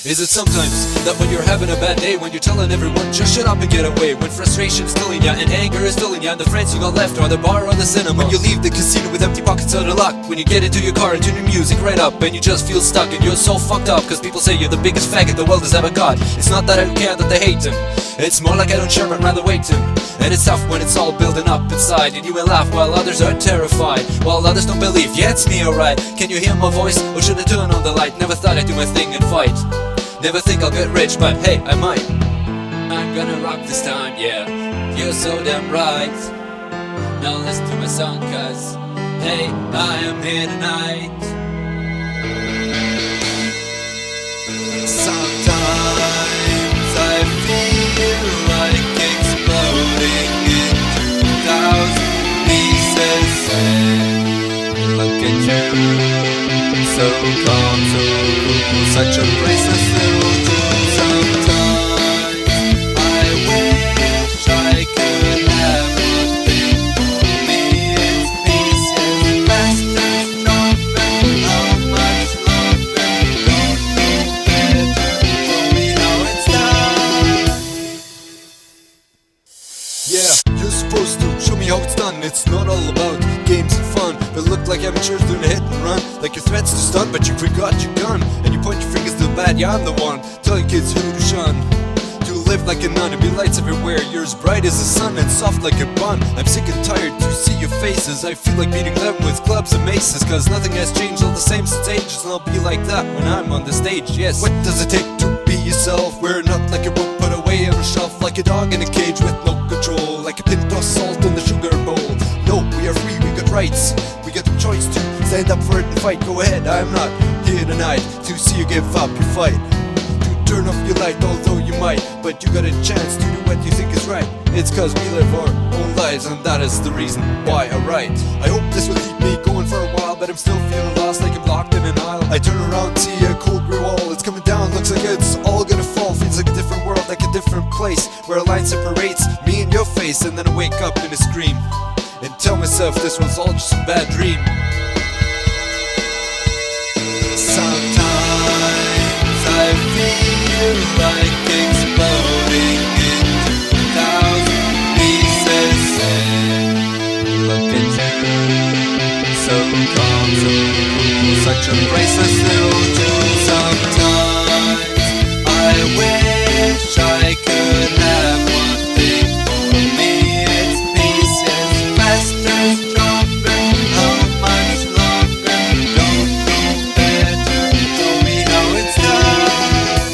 Is it sometimes that when you're having a bad day, when you're telling everyone just shut up and get away, when frustration is killing ya and anger is filling ya, and the friends you got left are the bar or the cinema, when you leave the casino with empty pockets out of luck, when you get into your car and turn your music right up and you just feel stuck and you're so fucked up cause people say you're the biggest faggot the world has ever got. It's not that I don't care that they hate him, it's more like I don't share but rather wait him. And it's tough when it's all building up inside and you will laugh while others are terrified, while others don't believe, yeah it's me alright. Can you hear my voice or should I turn on the light? Never thought I'd do my thing and fight, never think I'll get rich, but hey, I might. I'm gonna rock this time, yeah, you're so damn right. Now listen to my song cause, hey, I am here tonight. Sometimes I feel like exploding into 1,000 pieces. And look at you, so calm, so cool, such a priceless little jewel. Sometimes I wish I could have a thing for me. It's pieces, faster, stronger, how much longer? Don't know better, show me how it's done. Yeah, you're supposed to show me how it's done. It's not all about games and fun, but look like amateurs doing a hit and run. Like your threats to stun, but you forgot your gun, and you point your fingers to the bad. Yeah, I'm the one. Tell your kids who to shun, to live like a nun and be lights everywhere. You're as bright as the sun and soft like a bun. I'm sick and tired to see your faces. I feel like beating them with clubs and maces, cause nothing has changed, all the same since ages. And I'll be like that when I'm on the stage, yes. What does it take to be yourself? We're not like a book put away on a shelf, like a dog in a cage with no control, like a pinch of salt in the sugar bowl. No, we are free, we got rights, we got the choice to stand up for it and fight. Go ahead, I'm not here tonight to see you give up your fight, to turn off your light, although you might, but you got a chance to do what you think is right. It's cause we live our own lives and that is the reason why I write. I hope this will keep me going for a while, but I'm still feeling lost like I'm locked in an aisle. I turn around, see a cold grey wall, it's coming down, looks like it's all gonna fall. Feels like a different world, like a different place, where a line separates me and your face. And then I wake up in a scream and tell myself this was all just a bad dream. Sometimes I feel like exploding into 1,000 pieces. And look at you, so calm, so cool, such a priceless little jewel. Sometimes I wish I could have one thing for me. It's pieces, faster, stronger, how much longer? Don't know better, show me how it's done.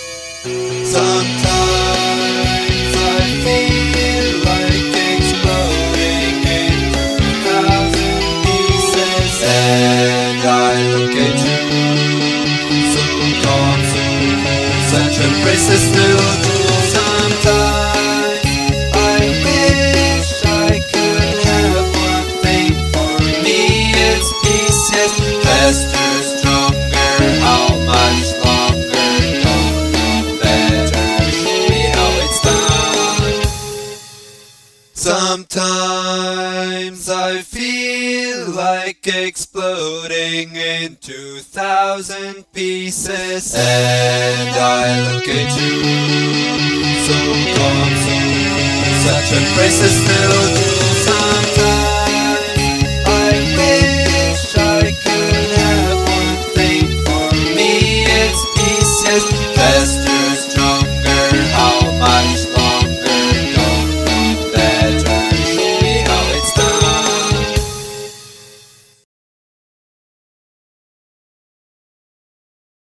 Sometimes I feel like exploding into 1,000 pieces. And I look at you, so calm, so such a priceless little jewel. Sometimes I wish I could have one thing for me. It's pieces, faster, stronger, how much longer? Don't know better, show me how it's done. Sometimes I feel like exploding into 1,000 pieces. And I look at you, so calm, so such a priceless little